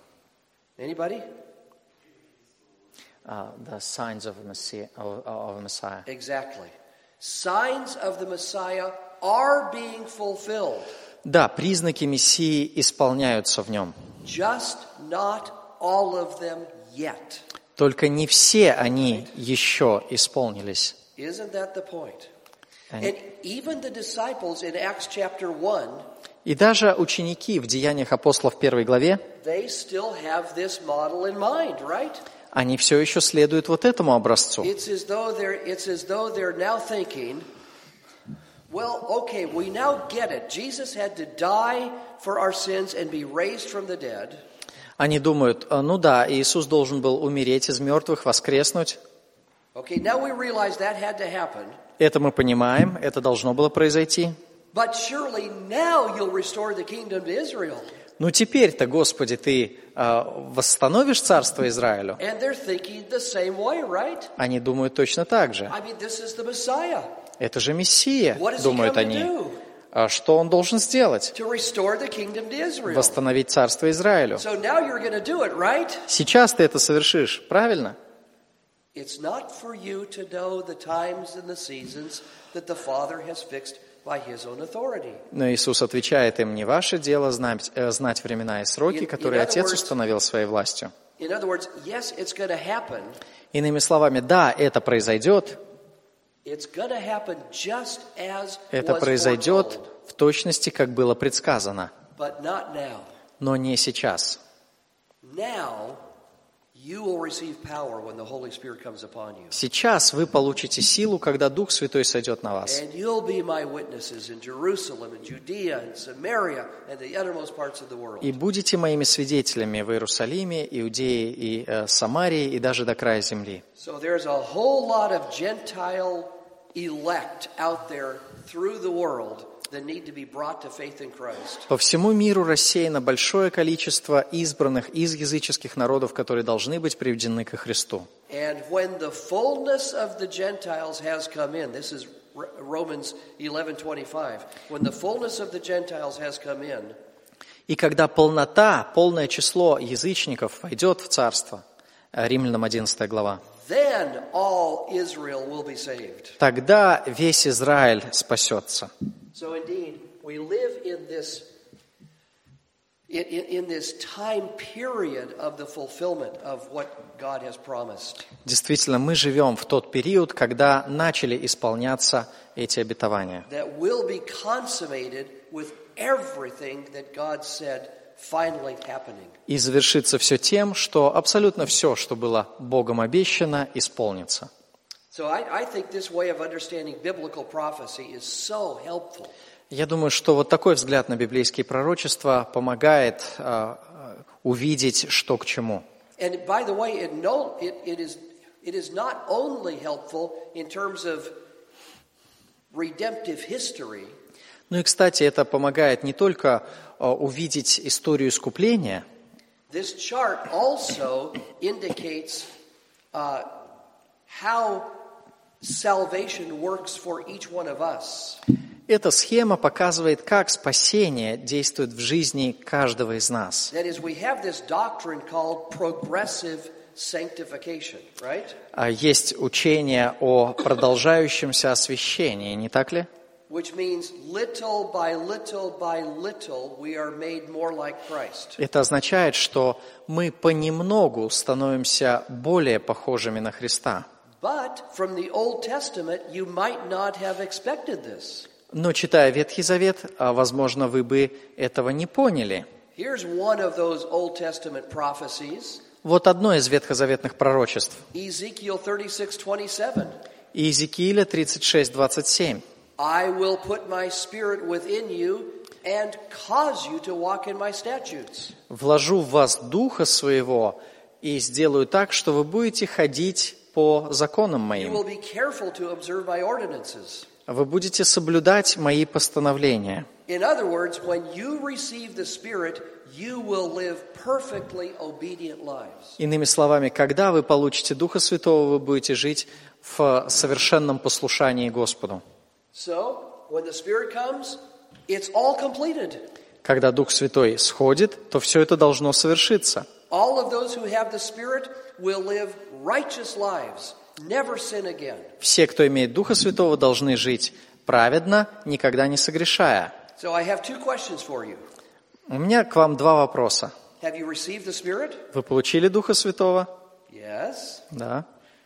Anybody? Uh, the signs of a Messiah, of, of a Messiah. Exactly. signs of the Messiah are being fulfilled. Да, признаки Мессии исполняются в нем. Just not all of them yet. Только не все они еще исполнились. Isn't that the point? And even the disciples in Acts chapter one, и даже ученики в Деяниях апостолов первой главе, they still have this model in mind, right? они все еще следуют вот этому образцу. It's as though they're, it's as though they're now thinking, well, okay, we now get it. Jesus had to die for our sins and be raised from the dead. Они думают, ну да, Иисус должен был умереть из мертвых, воскреснуть. Okay, now we realize that had to happen. Это мы понимаем, это должно было произойти. But surely now you'll restore the kingdom to Israel. Ну теперь-то, Господи, Ты э, восстановишь царство Израилю. And they're thinking the same way, right? Они думают точно так же. I mean, this is the Messiah. Это же Мессия, What does he думают come to они. do? А что Он должен сделать? To restore the kingdom to Israel. Восстановить царство Израилю. So now you're going to do it, right? Сейчас ты это совершишь, правильно? It's not for you to know the times and the seasons that the Father has fixed by His own authority. Но Иисус отвечает им: не ваше дело знать, э, знать времена и сроки, которые Отец установил своей властью. In other words, yes, it's going to happen. Иными словами, да, это произойдет. It's going to happen just as Это was произойдет foretold, в точности, как было предсказано, but not now. но не сейчас. Now you will receive power when the Holy Spirit comes upon you. Сейчас вы получите силу, когда Дух Святой сойдет на вас. And you'll be my witnesses in Jerusalem and Judea and Samaria and the uttermost parts of the world. И будете моими свидетелями в Иерусалиме, Иудее и э, Самарии, и даже до края земли. So there's a whole lot of Gentile elect out there through the world that need to be brought to faith in Christ. По всему миру рассеяно большое количество избранных из языческих народов, которые должны быть приведены ко Христу. And when the fullness of the Gentiles has come in, this is Romans eleven twenty-five. When the fullness of the Gentiles has come in, И когда полнота, полное число язычников войдет в царство, Римлянам одиннадцатая глава, then all Israel will be saved. тогда весь Израиль спасется. So indeed, we live in this in, in, in this time period of the fulfillment of what God has promised. Действительно, мы живем в тот период, когда начали исполняться эти обетования. That will be consummated with everything that God said finally happening. И завершится все тем, что абсолютно все, что было Богом обещано, исполнится. So I, I think this way of understanding biblical prophecy is so helpful. Я думаю, что вот такой взгляд на библейские пророчества помогает э, увидеть, что к чему. And by the way, it, no, it, it, is, it is not only helpful in terms of redemptive history. Ну и, кстати, это помогает не только э, увидеть историю искупления. This chart also indicates uh, how salvation works for each one of us. Эта схема показывает, как спасение действует в жизни каждого из нас. That is, we have this doctrine called progressive sanctification, right? А есть учение о продолжающемся освящении, не так ли? Which means little by little by little we are made more like Christ. Это означает, что мы понемногу становимся более похожими на Христа. But from the Old Testament, you might not have expected this. Но, читая Ветхий Завет, возможно, вы бы этого не поняли. Here's one of those Old Testament prophecies. Вот одно из ветхозаветных пророчеств. Ezekiel thirty-six twenty-seven. Иезекииля тридцать шесть двадцать семь. I will put my spirit within you and cause you to walk in my statutes. «Вложу в вас духа своего и сделаю так, что вы будете ходить по законам You will моим. be careful to observe my ordinances. Вы будете соблюдать мои постановления». In other words, when you receive the Spirit, you will live perfectly obedient lives. Иными словами, когда вы получите Духа Святого, вы будете жить в совершенном послушании Господу. So, when the Spirit comes, it's all completed. Когда Дух Святой сходит, то все это должно совершиться. All of those who have the Spirit will live righteous lives never sin again. Все, кто имеет Духа Святого, должны жить праведно, никогда не согрешая. So I have two questions for you. У меня к вам два вопроса. Have you received the Spirit? Вы получили Духа Святого? Yes. Да.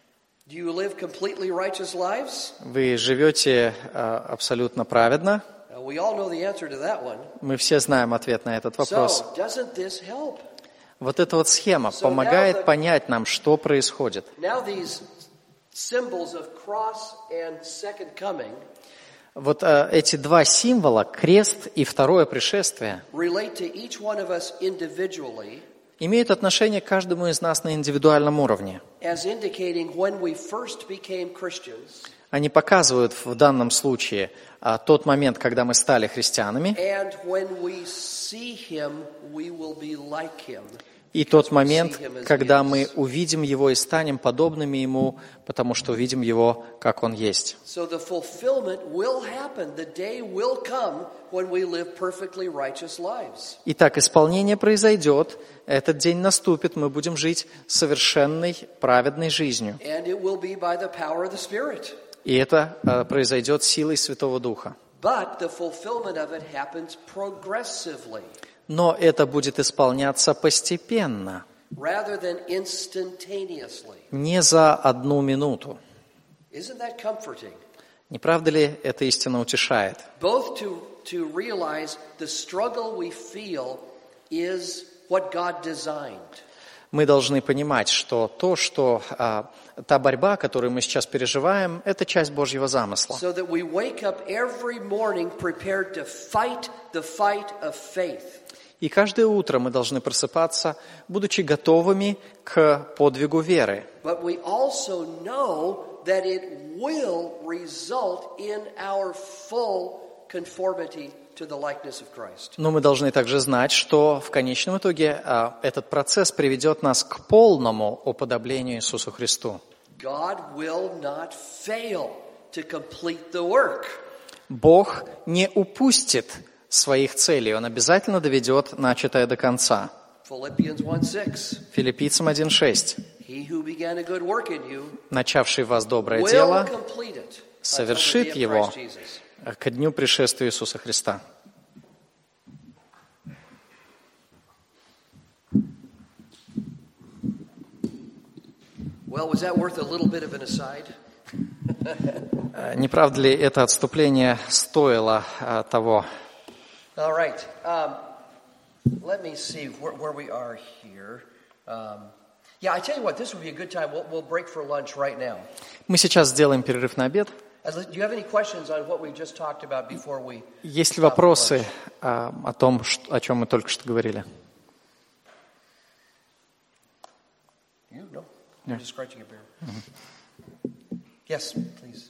Do you live completely righteous lives? Вы живете а, абсолютно праведно? Uh, we all know the answer to that one. Мы все знаем ответ на этот вопрос. So, doesn't this help? Вот эта вот схема помогает понять нам, что происходит. Now these symbols of cross and second coming Вот а, эти два символа, крест и второе пришествие, relate to each one of us individually имеют отношение к каждому из нас на индивидуальном уровне. as indicating when we first became Christians Они показывают в данном случае а, тот момент, когда мы стали христианами, and when we see him we will be like him. и тот момент, когда мы увидим Его и станем подобными Ему, потому что увидим Его, как Он есть. So the fulfillment will happen. The day will come when we live perfectly righteous lives. Итак, исполнение произойдет, этот день наступит, мы будем жить совершенной, праведной жизнью. And it will be by the power of the Spirit. И это а, произойдет силой Святого Духа. But the fulfillment of it happens progressively Но это будет исполняться постепенно, rather than instantaneously. не за одну минуту. Isn't that comforting? Не правда ли это истинно утешает? Both to, to realize the struggle we feel is what God designed. Мы должны понимать, что то, что а, та борьба, которую мы сейчас переживаем, это часть Божьего замысла. So that we wake up every morning prepared to fight the fight of faith. И каждое утро мы должны просыпаться, будучи готовыми к подвигу веры. But we also know that it will result in our full conformity to the likeness of Christ. Но мы должны также знать, что в конечном итоге а, этот процесс приведет нас к полному уподоблению Иисусу Христу. God will not fail to complete the work. Бог не упустит своих целей, Он обязательно доведет начатое до конца. Philippians one six. Филиппийцам один шесть. He who began a good work in you Начавший в вас доброе will дело, complete it совершит until the day of его Christ Jesus. ко дню пришествия Иисуса Христа. Well, was that worth a little bit of an aside? Не правда ли это отступление стоило а, того? All right. Um, let me see where, where we are here. Um, yeah, I tell you what, this would be a good time. We'll, we'll break for lunch right now. Мы сейчас сделаем перерыв на обед. Do you have any questions on what we just talked about before we? Есть ли вопросы а, о том, что, о чем мы только что говорили? You no. You're just scratching your beard. Mm-hmm. Yes, please.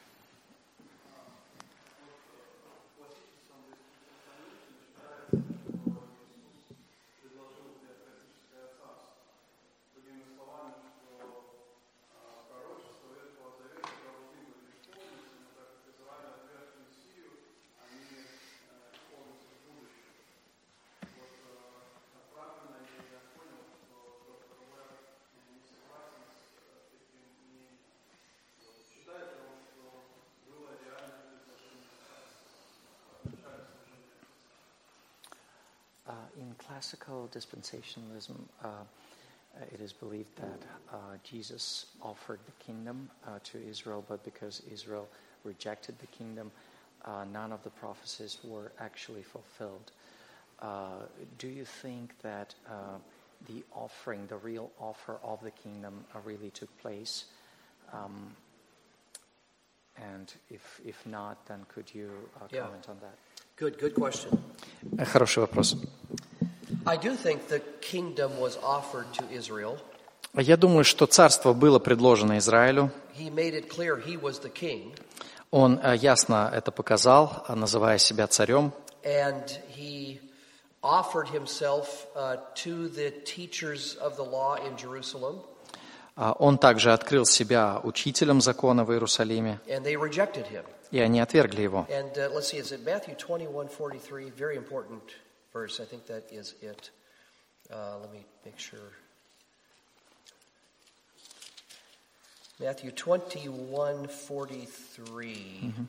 Uh, in classical dispensationalism, uh, it is believed that uh, Jesus offered the kingdom uh, to Israel, but because Israel rejected the kingdom, uh, none of the prophecies were actually fulfilled. Uh, do you think that uh, the offering, the real offer of the kingdom, uh, really took place? Um, and if if not, then could you uh, comment Yeah. on that? Good, good question. Хороший вопрос. I do think the kingdom was offered to Israel. Я думаю, что царство было предложено Израилю. He made it clear he was the king, Он э, ясно это показал, э, называя себя царем. and he offered himself uh, to the teachers of the law in Jerusalem, А Он также открыл себя учителем закона в Иерусалиме, and they rejected him. и они отвергли его. And uh, let's see, is it Matthew twenty-one forty-three? Very important verse. I think that is it. Uh, let me make sure. Matthew twenty-one forty-three. Mm-hmm.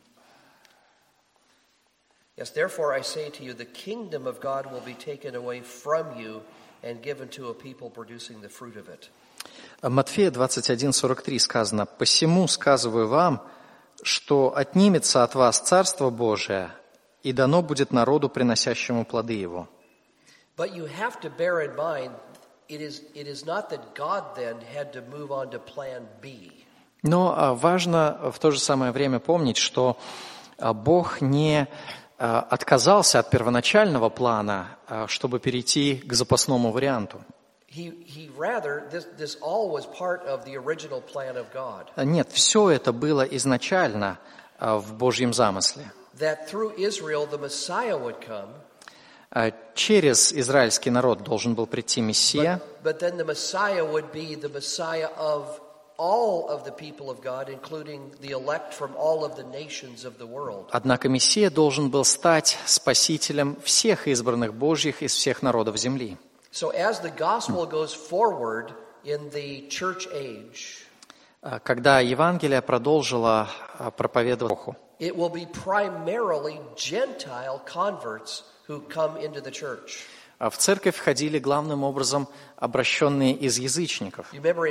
Yes, therefore I say to you, the kingdom of God will be taken away from you and given to a people producing the fruit of it. Матфея двадцать один сорок три сказано: «Посему сказываю вам, что отнимется от вас Царство Божие, и дано будет народу, приносящему плоды его». But you have to bear in mind, it is, it is not that God then had to move on to plan B. Но важно в то же самое время помнить, что Бог не отказался от первоначального плана, чтобы перейти к запасному варианту. He, he rather, this, this all was part of the original plan of God. Нет, все это было изначально в Божьем замысле. That through Israel the Messiah would come. Через израильский народ должен был прийти Мессия. But, but then the Messiah would be the Messiah of all of the people of God, including the elect from all of the nations of the world. Однако Мессия должен был стать спасителем всех избранных Божьих из всех народов земли. So as the gospel goes forward in the church age, когда Евангелие продолжило проповедовать Богу, it will be primarily Gentile converts who come into the church. В церковь входили главным образом обращенные из язычников.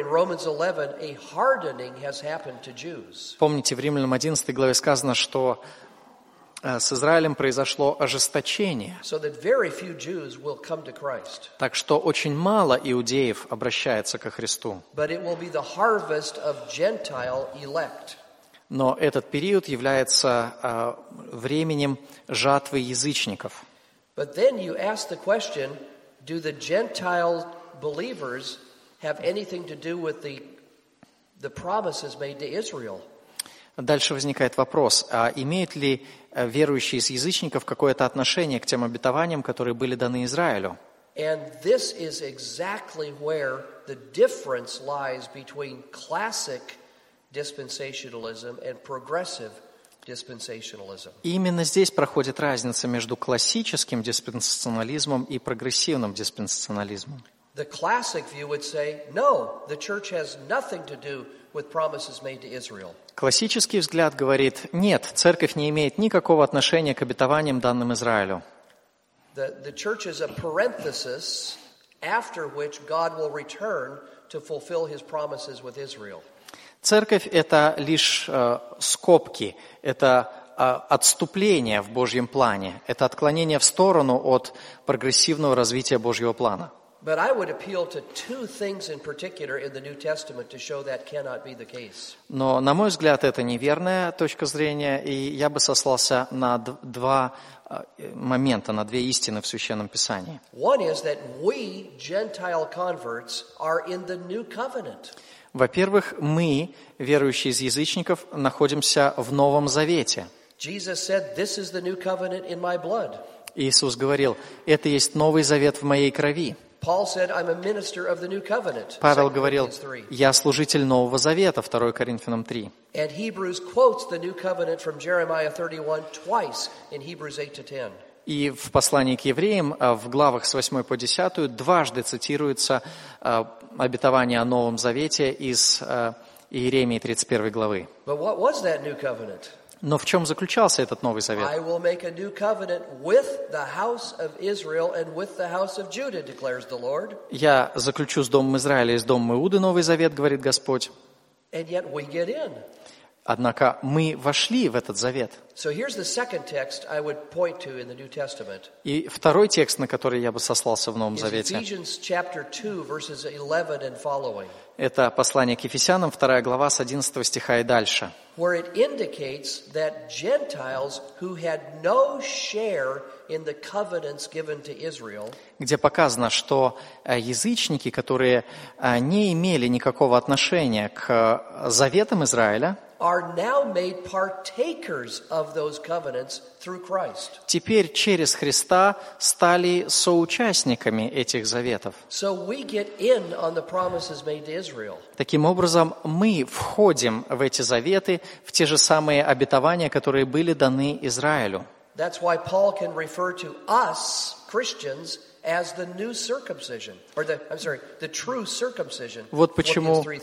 Помните, в Римлянам одиннадцатой главе сказано, что с Израилем произошло ожесточение. Так что очень мало иудеев обращается ко Христу. Но этот период является временем жатвы язычников. But then you ask the question, do the Gentile believers have anything to do with the, the promises made to Israel? Дальше возникает вопрос, а имеют ли верующие из язычников какое-то отношение к тем обетованиям, которые были даны Израилю? And this is exactly where the difference lies between classic dispensationalism and progressive dispensationalism. Именно здесь проходит разница между классическим диспенсационализмом и прогрессивным диспенсационализмом. The classic view would say, no, the church has nothing to do with promises made to Israel. Классический взгляд говорит: нет, церковь не имеет никакого отношения к обетованиям, данным Израилю. The, the church is a parenthesis after which God will return to fulfill his promises with Israel. Церковь – это лишь э, скобки, это э, отступление в Божьем плане, это отклонение в сторону от прогрессивного развития Божьего плана. But I would appeal to two things in particular in the New Testament to show that cannot be the case. Но, на мой взгляд, это неверная точка зрения, и я бы сослался на два момента, на две истины в Священном Писании. One is that we, Gentile converts, are in the new covenant. Во-первых, мы, верующие из язычников, находимся в Новом Завете. Jesus said, "This is the new covenant in my blood." Иисус говорил: «Это есть Новый Завет в моей крови». Paul said, I'm a minister of the new covenant. Павел говорил: «Я служитель Нового Завета», второе Коринфянам три. And Hebrews quotes the new covenant from Jeremiah thirty-one twice in Hebrews eight to ten. И в послании к евреям в главах с восьмой по десятую дважды цитируется обетование о Новом Завете из Иеремии тридцать первой главы. But what was that new covenant? Но в чем заключался этот Новый Завет? I will make a new covenant with the house of Israel and with the house of Judah, declares the Lord. Я заключу с домом Израиля и с домом Иуды Новый Завет, говорит Господь. And yet we get in. Однако мы вошли в этот завет. So here's the second text I would point to in the New Testament. И второй текст, на который я бы сослался в Новом Is Завете, Ephesians chapter two, verses eleven and following. Это послание к Ефесянам, вторая глава, с одиннадцатого стиха и дальше. Where it indicates that Gentiles who had no share in the covenants given to Israel, где показано, что язычники, которые не имели никакого отношения к заветам Израиля, are now made partakers of those covenants through Christ. теперь через Христа стали соучастниками этих заветов. So we get in on the promises made to Israel. Таким образом, мы входим в эти заветы, в те же самые обетования, которые были даны Израилю. That's why Paul can refer to us, Christians, as the new circumcision, or the, I'm sorry, the true circumcision. Вот почему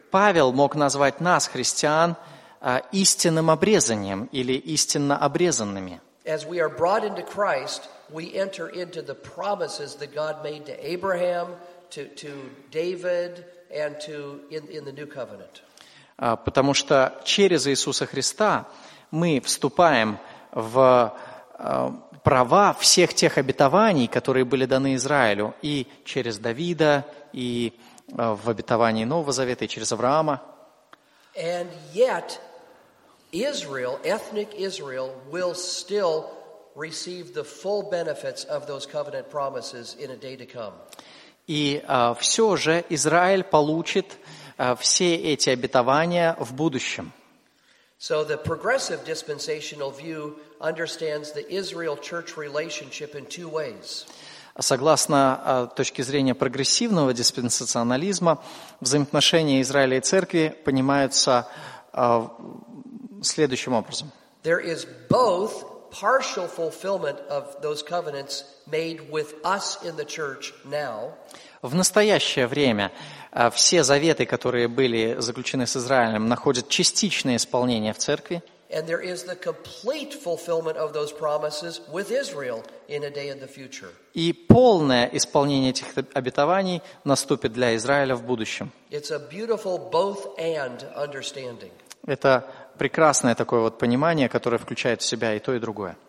Павел мог назвать нас, христиан, истинным обрезанием или истинно обрезанными. As we are brought into Christ, we enter into the promises that God made to Abraham, to, to David, and to in, in the new covenant. Потому что через Иисуса Христа мы вступаем в права всех тех обетований, которые были даны Израилю, и через Давида, и в обетовании Нового Завета, и через Авраама. And yet, Israel, ethnic Israel, will still receive the full benefits of those covenant promises in a day to come. И а, все же Израиль получит а, все эти обетования в будущем. So the progressive dispensational view understands the Israel-church relationship in two ways. Согласно а, точке зрения прогрессивного диспенсационализма, взаимоотношения Израиля и Церкви понимаются а, следующим образом. There is both partial fulfillment of those covenants made with us in the church now. В настоящее время а, все заветы, которые были заключены с Израилем, находят частичное исполнение в Церкви. And there is the complete fulfillment of those promises with Israel in a day in the future. И полное исполнение этих обетований наступит для Израиля в будущем. It's a beautiful both and understanding. Это прекрасное такое вот понимание, которое включает в себя и то, и другое.